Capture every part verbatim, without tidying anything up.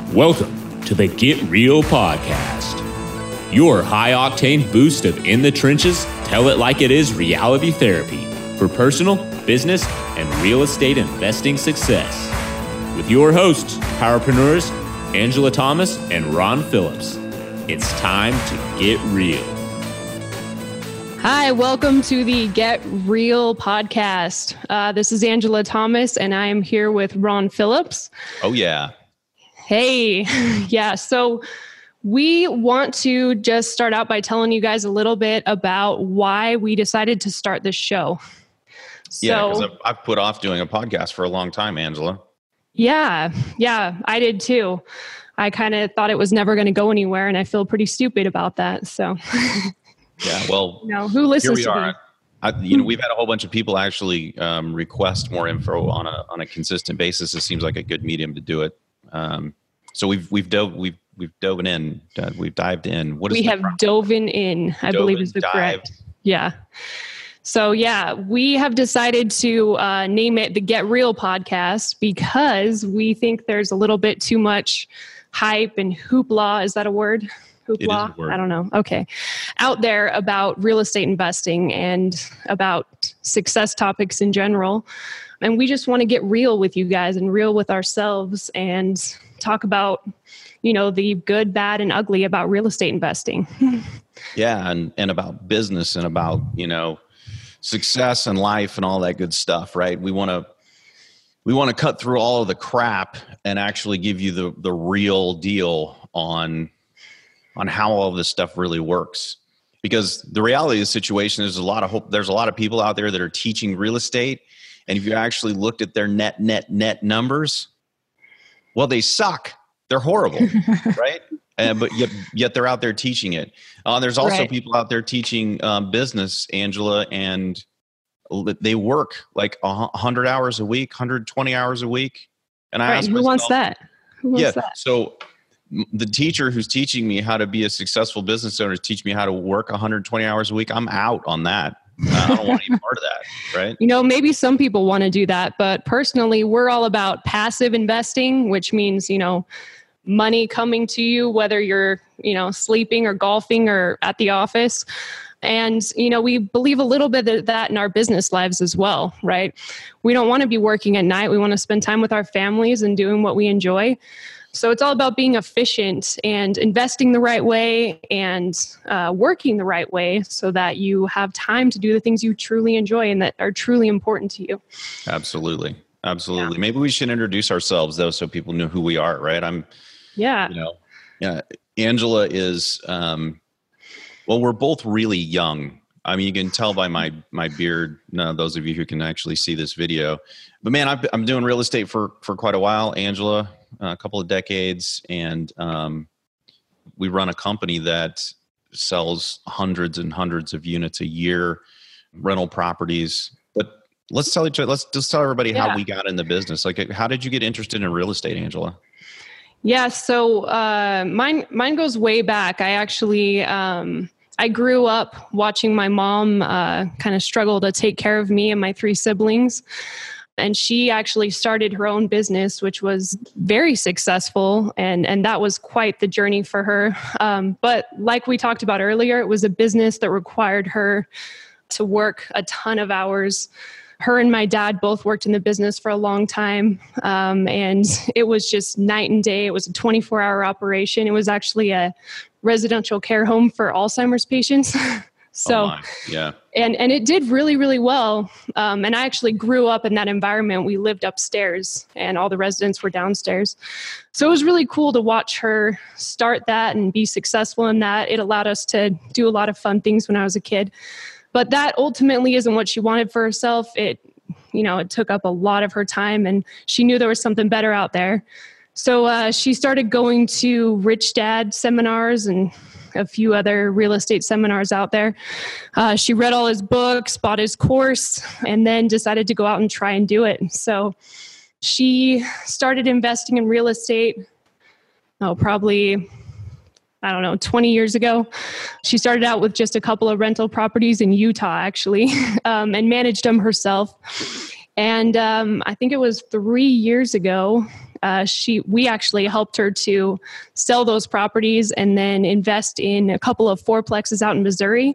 Welcome to the Get Real Podcast, your high-octane boost of in the trenches, tell it like it is reality therapy for personal, business, and real estate investing success. With your hosts, powerpreneurs, Angela Thomas and Ron Phillips. It's time to get real. Hi, welcome to the Get Real Podcast. Uh, this is Angela Thomas, and I am here with Ron Phillips. Oh, yeah. Hey, yeah. So we want to just start out by telling you guys a little bit about why we decided to start this show. So, yeah, because I've, I've put off doing a podcast for a long time, Angela. Yeah, yeah, I did too. I kind of thought it was never going to go anywhere, and I feel pretty stupid about that. So, yeah, well, you know, who listens here we to are. me? I, you know, we've had a whole bunch of people actually um, request more info on a on a consistent basis. It seems like a good medium to do it. Um, so we've we've dove we've we've dove in. Uh, we've dived in. What is we have dove in, I dove believe in, is the dived. correct. Yeah. So yeah, we have decided to uh, name it the Get Real Podcast because we think there's a little bit too much hype and hoopla. Is that a word? Hoopla? It is a word. I don't know. Okay. Out there about real estate investing and about success topics in general. And we just want to get real with you guys and real with ourselves and talk about, you know, the good, bad, and ugly about real estate investing. Yeah, and, and about business and about, you know, success and life and all that good stuff, right? We want to we want to cut through all of the crap and actually give you the the real deal on on how all of this stuff really works. Because the reality of the situation is a lot of hope. There's a lot of people out there that are teaching real estate, and if you actually looked at their net net net numbers, well, they suck. They're horrible, right? Uh, but yet, yet they're out there teaching it. Uh, there's also Right. people out there teaching um, business, Angela, and they work like one hundred hours a week, one hundred twenty hours a week. And I Right. ask Who myself, wants that? Who wants yeah. that? So m- the teacher who's teaching me how to be a successful business owner, teach me how to work one hundred twenty hours a week. I'm out on that. Uh, I don't want any part of that, right? You know, maybe some people want to do that, but personally, we're all about passive investing, which means, you know, money coming to you, whether you're, you know, sleeping or golfing or at the office. And, you know, we believe a little bit of that in our business lives as well, right? We don't want to be working at night. We want to spend time with our families and doing what we enjoy. So it's all about being efficient and investing the right way and uh, working the right way so that you have time to do the things you truly enjoy and that are truly important to you. Absolutely. Absolutely. Yeah. Maybe we should introduce ourselves though, so people know who we are, right? I'm, Yeah. you know, yeah. Angela is, um, well, we're both really young. I mean, you can tell by my, my beard, no, those of you who can actually see this video, but man, I've, I'm doing real estate for, for quite a while, Angela, a couple of decades. And, um, we run a company that sells hundreds and hundreds of units a year, rental properties. But let's tell each other, let's just tell everybody Yeah. how we got in the business. Like, how did you get interested in real estate, Angela? Yeah, so uh, mine mine goes way back. I actually um, I grew up watching my mom uh, kind of struggle to take care of me and my three siblings, and she actually started her own business, which was very successful, and and that was quite the journey for her. Um, but like we talked about earlier, it was a business that required her to work a ton of hours. Her and my dad both worked in the business for a long time. Um, and it was just night and day. It was a twenty-four hour operation. It was actually a residential care home for Alzheimer's patients. so, Oh my. Yeah. and, and it did really, really well. Um, and I actually grew up in that environment. We lived upstairs and all the residents were downstairs. So it was really cool to watch her start that and be successful in that. It allowed us to do a lot of fun things when I was a kid. But that ultimately isn't what she wanted for herself. It, you know, it took up a lot of her time and she knew there was something better out there. So uh, she started going to Rich Dad seminars and a few other real estate seminars out there. Uh, she read all his books, bought his course, and then decided to go out and try and do it. So she started investing in real estate, oh, probably I don't know, twenty years ago. She started out with just a couple of rental properties in Utah, actually, um, and managed them herself. And um, I think it was three years ago, Uh, she, we actually helped her to sell those properties and then invest in a couple of fourplexes out in Missouri.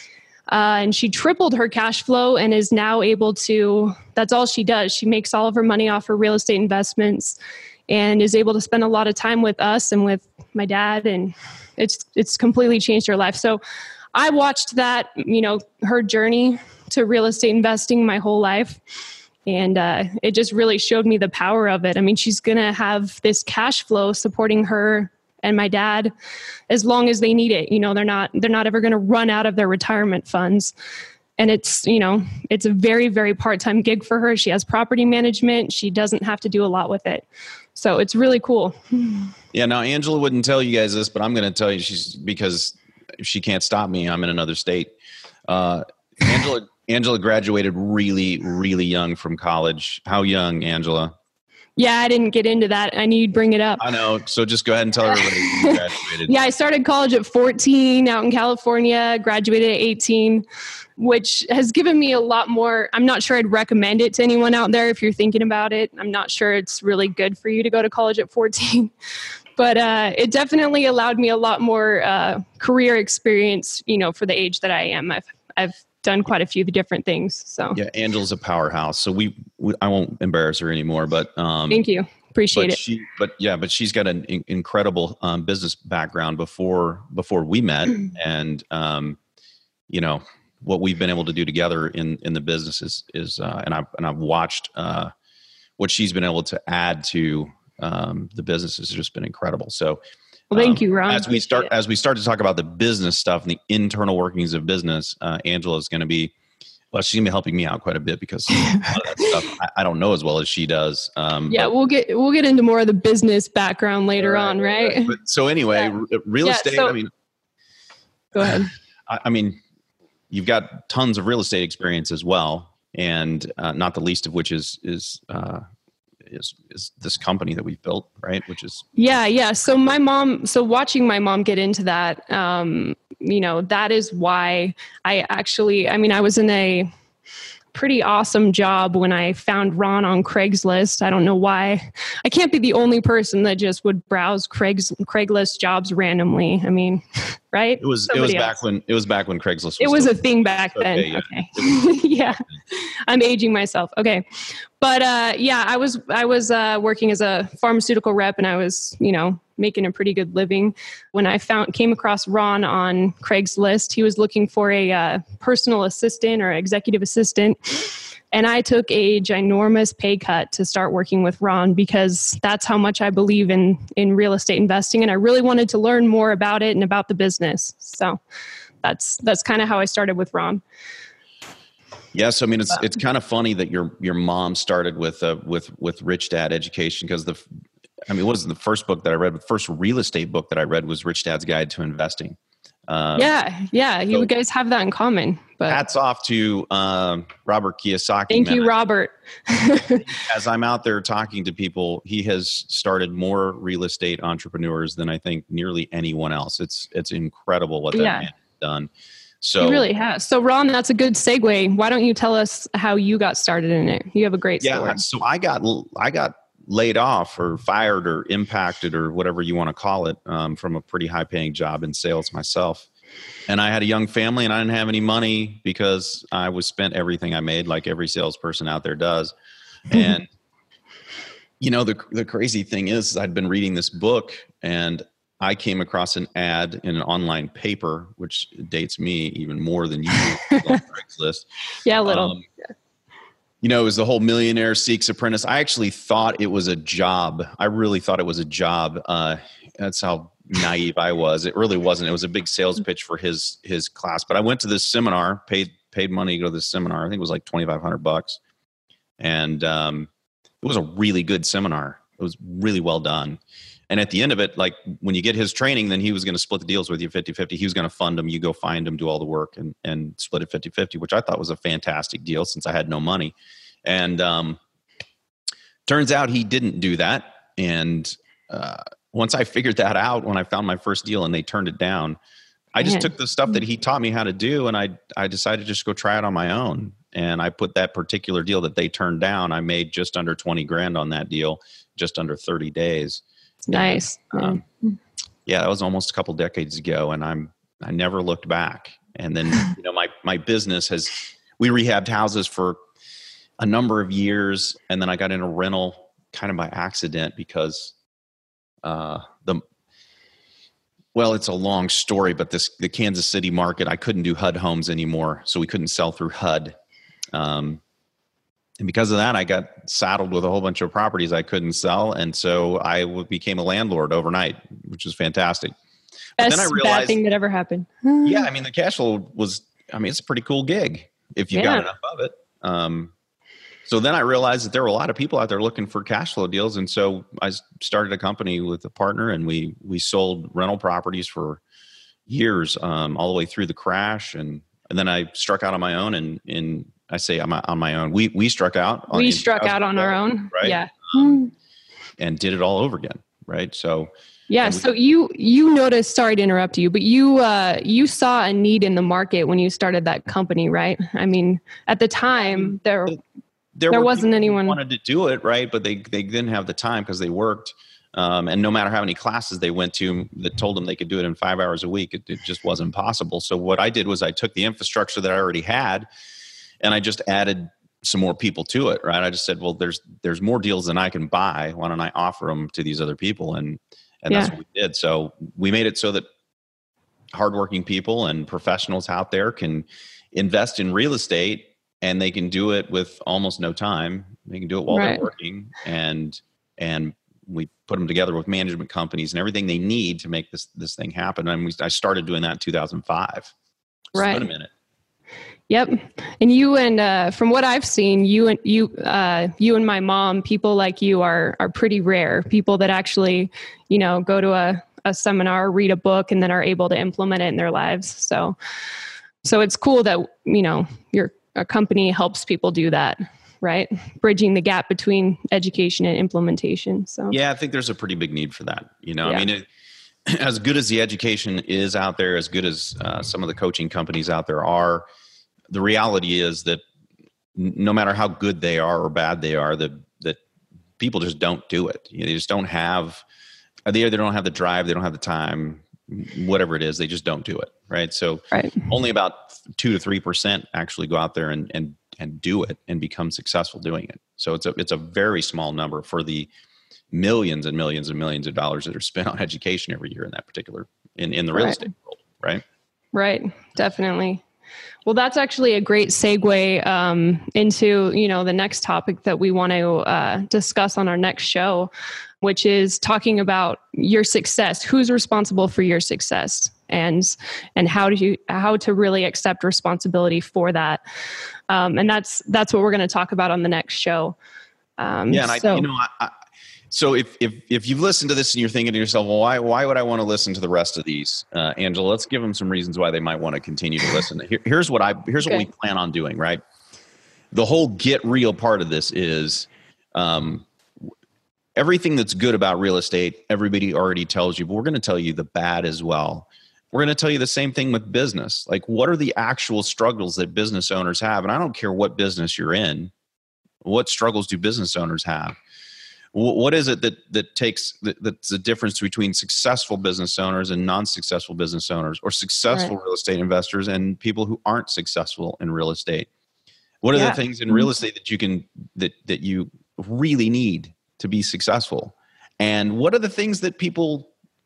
Uh, and she tripled her cash flow and is now able to, that's all she does. She makes all of her money off her real estate investments and is able to spend a lot of time with us and with my dad. And it's, it's completely changed her life. So I watched that, you know, her journey to real estate investing my whole life. And uh, it just really showed me the power of it. I mean, she's going to have this cash flow supporting her and my dad as long as they need it. You know, they're not, they're not ever going to run out of their retirement funds. And it's, you know, it's a very, very part-time gig for her. She has property management. She doesn't have to do a lot with it. So it's really cool. Yeah. Now, Angela wouldn't tell you guys this, but I'm going to tell you, she's, because she can't stop me. I'm in another state. Uh, Angela, Angela graduated really, really young from college. How young, Angela? Yeah, I didn't get into that. I knew you'd bring it up. I know. So just go ahead and tell everybody you graduated. Yeah, I started college at fourteen out in California, graduated at eighteen, which has given me a lot more. I'm not sure I'd recommend it to anyone out there if you're thinking about it. I'm not sure it's really good for you to go to college at fourteen. But uh, it definitely allowed me a lot more uh, career experience, you know, for the age that I am. I've I've done quite a few different things. So yeah, Angela's a powerhouse. So we, we I won't embarrass her anymore. But um, thank you, appreciate but it. She, but yeah, but she's got an in- incredible um, business background before before we met, and um, you know what we've been able to do together in in the business is is uh, and I've and I've watched uh, what she's been able to add to um, the business has just been incredible. So. Well, thank um, you, Ron. As we start, as we start to talk about the business stuff and the internal workings of business, uh, Angela is going to be, well, she's going to be helping me out quite a bit because a lot of that stuff I, I don't know as well as she does. Um, yeah, but, we'll get we'll get into more of the business background later right, on, right? right. But, so anyway, Yeah. r- real Yeah, estate. so- I mean, Go ahead. I, I mean, you've got tons of real estate experience as well, and uh, not the least of which is is. Uh, is is this company that we've built, right? Which is Yeah, yeah. So my mom, so watching my mom get into that, um, you know, that is why I actually, I mean, I was in a pretty awesome job when I found Ron on Craigslist. I don't know why. I can't be the only person that just would browse Craig's Craigslist jobs randomly. I mean, right? It was Somebody it was else. back when it was back when Craigslist was It was still, a thing back then. okay, Okay. yeah. Yeah. I'm aging myself. Okay. But uh, yeah, I was I was uh, working as a pharmaceutical rep, and I was, you know, making a pretty good living when I found came across Ron on Craigslist. He was looking for a uh, personal assistant or executive assistant. And I took a ginormous pay cut to start working with Ron because that's how much I believe in, in real estate investing. And I really wanted to learn more about it and about the business. So that's, that's kind of how I started with Ron. Yes, I mean it's it's kind of funny that your your mom started with uh, with with Rich Dad Education because the I mean it wasn't the first book that I read. The first real estate book that I read was Rich Dad's Guide to Investing. Um, yeah, yeah, you so guys have that in common. But hats off to um, Robert Kiyosaki. thank man. you, Robert. As I'm out there talking to people, he has started more real estate entrepreneurs than I think nearly anyone else. It's it's incredible what that Yeah. man has done. So He really has. So Ron, that's a good segue. Why don't you tell us how you got started in it? You have a great yeah, story. so I got I got laid off or fired or impacted or whatever you want to call it um, from a pretty high paying job in sales myself. And I had a young family and I didn't have any money because I was spent everything I made like every salesperson out there does. And you know, the the crazy thing is I'd been reading this book and I came across an ad in an online paper, which dates me even more than you on Craigslist. Yeah, a little. Um, you know, it was the whole millionaire seeks apprentice. I actually thought it was a job. I really thought it was a job. Uh, that's how naive I was. It really wasn't. It was a big sales pitch for his his class. But I went to this seminar, paid paid money to go to this seminar. I think it was like twenty-five hundred bucks, and um, it was a really good seminar. It was really well done. And at the end of it, like when you get his training, then he was going to split the deals with you fifty-fifty. He was going to fund them. You go find them, do all the work and, and split it fifty-fifty, which I thought was a fantastic deal since I had no money. And um, turns out he didn't do that. And uh, once I figured that out, when I found my first deal and they turned it down, I just Man. took the stuff that he taught me how to do. And I, I decided to just go try it on my own. And I put that particular deal that they turned down. I made just under twenty grand on that deal, just under thirty days. Nice. And, um, yeah, that was almost a couple decades ago, and I'm I never looked back. And then, you know, my my business has we rehabbed houses for a number of years, and then I got into rental kind of by accident because uh, the well, it's a long story, but this the Kansas City market, I couldn't do H U D homes anymore, so we couldn't sell through H U D. Um, and because of that, I got saddled with a whole bunch of properties I couldn't sell, and so I w- became a landlord overnight, which was fantastic. But Best then I realized, bad thing that ever happened. yeah, I mean, the cash flow was, I mean, it's a pretty cool gig if you Yeah. got enough of it. Um, so then I realized that there were a lot of people out there looking for cash flow deals, and so I s- started a company with a partner, and we we sold rental properties for years, um, all the way through the crash, and and then I struck out on my own, and in I say I'm on my own. We we struck out. On, We in struck out on our two thousand twelve, own. right? Yeah. Um, and did it all over again, right? So Yeah. and we- So you you noticed. Sorry to interrupt you, but you uh, you saw a need in the market when you started that company, right? I mean, at the time there there, there were wasn't people who anyone- wanted to do it, right? But they they didn't have the time because they worked. Um, and no matter how many classes they went to that told them they could do it in five hours a week, it, it just wasn't possible. So what I did was I took the infrastructure that I already had, and I just added some more people to it, right? I just said, well, there's there's more deals than I can buy. Why don't I offer them to these other people? And and that's Yeah. what we did. So we made it so that hardworking people and professionals out there can invest in real estate, and they can do it with almost no time. They can do it while Right. they're working, and and we put them together with management companies and everything they need to make this this thing happen. And we, I started doing that in two thousand five. So Right. Wait a minute. Yep. And you and uh, from what I've seen, you and you, uh, you and my mom, people like you are are pretty rare. People that actually, you know, go to a, a seminar, read a book, and then are able to implement it in their lives. So, so it's cool that you know your a company helps people do that, right? Bridging the gap between education and implementation. So Yeah, I think there's a pretty big need for that. You know, Yeah. I mean, it, as good as the education is out there, as good as uh, some of the coaching companies out there are, the reality is that n- no matter how good they are or bad they are, that that people just don't do it. You know, they just don't have, they either don't have the drive, they don't have the time, whatever it is, they just don't do it, right? So right. only about two to three percent actually go out there and and and do it and become successful doing it. So it's a it's a very small number for the millions and millions and millions of dollars that are spent on education every year in that particular in in the real Right. estate world, right? Right. Definitely. Well, that's actually a great segue um, into, you know, the next topic that we want to uh, discuss on our next show, which is talking about your success. Who's responsible for your success, and and how do you how to really accept responsibility for that? Um, and that's that's what we're going to talk about on the next show. Um, Yeah, and so, I, you know, I, I, so if if if you've listened to this and you're thinking to yourself, well, why why would I want to listen to the rest of these, uh, Angela? Let's give them some reasons why they might want to continue to listen. Here, here's what I here's Okay. what we plan on doing. Right, the whole get real part of this is um, everything that's good about real estate. Everybody already tells you, but we're going to tell you the bad as well. We're going to tell you the same thing with business. Like, what are the actual struggles that business owners have? And I don't care what business you're in. What struggles do business owners have? What is it that that takes that, that's the difference between successful business owners and non-successful business owners, or successful Right. real estate investors and people who aren't successful in real estate? What are Yeah. the things in real estate that you can that that you really need to be successful? And what are the things that people?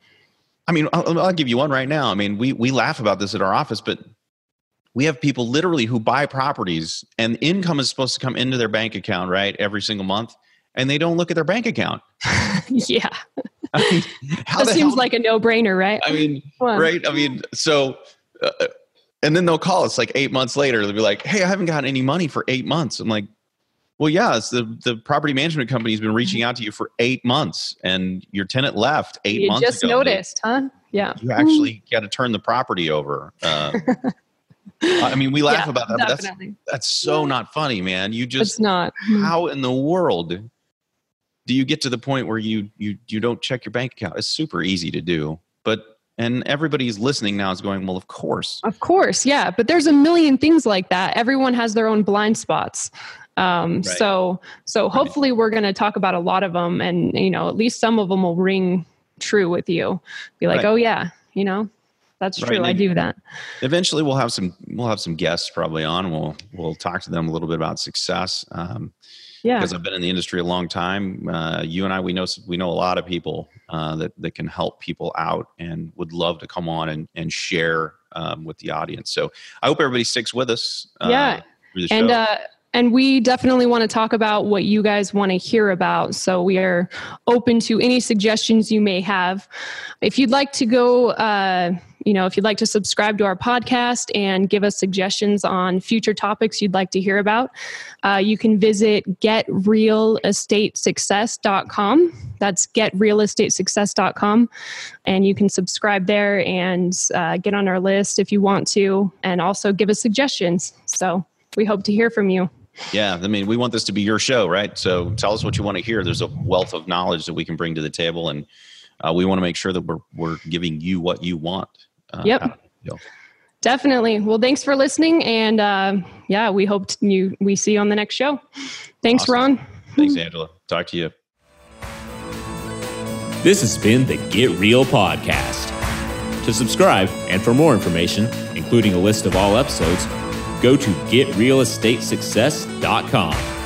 I mean, I'll, I'll give you one right now. I mean, we we laugh about this at our office, but we have people literally who buy properties, and income is supposed to come into their bank account, right, every single month, and they don't look at their bank account. yeah, I mean, how that the seems hell- like a no-brainer, right? I mean, Come on. right? I mean, so, uh, and then they'll call us like eight months later. They'll be like, "Hey, I haven't gotten any money for eight months." I'm like, "Well, yeah, it's the the property management company's been reaching out to you for eight months, and your tenant left eight You months just ago. noticed, huh? Yeah. You actually got to turn the property over." Uh, I mean, we laugh Yeah, about that, but that's definitely. that's so not funny, man. You It's just not. how in the world do you get to the point where you you you don't check your bank account? It's super easy to do, but and everybody's listening now is going, well, of course. Of course, yeah. But there's a million things like that. Everyone has their own blind spots. Um, Right. So, so hopefully we're going to talk about a lot of them, and you know, at least some of them will ring true with you. Be like, Right. oh yeah, you know, that's Right. true. And I do that. Eventually, we'll have some we'll have some guests probably on. And we'll we'll talk to them a little bit about success. Um, Yeah. Because I've been in the industry a long time. Uh, you and I, we know we know a lot of people uh, that that can help people out, and would love to come on and and share um, with the audience. So I hope everybody sticks with us. Uh, Yeah. through the And, show. uh, and we definitely want to talk about what you guys want to hear about. So we are open to any suggestions you may have. If you'd like to go, uh, you know, if you'd like to subscribe to our podcast and give us suggestions on future topics you'd like to hear about, uh, you can visit get real estate success dot com. That's get real estate success dot com. And you can subscribe there and uh, get on our list if you want to, and also give us suggestions. So we hope to hear from you. Yeah, I mean, we want this to be your show, right? So tell us what you want to hear. There's a wealth of knowledge that we can bring to the table, and uh, we want to make sure that we're we're giving you what you want. Uh, Yep. out of the deal. Definitely. Well, thanks for listening. And uh, yeah, we hope t- you we see you on the next show. Thanks, Awesome. Ron. Thanks, Angela. Talk to you. This has been the Get Real Podcast. To subscribe and for more information, including a list of all episodes, go to get real estate success dot com.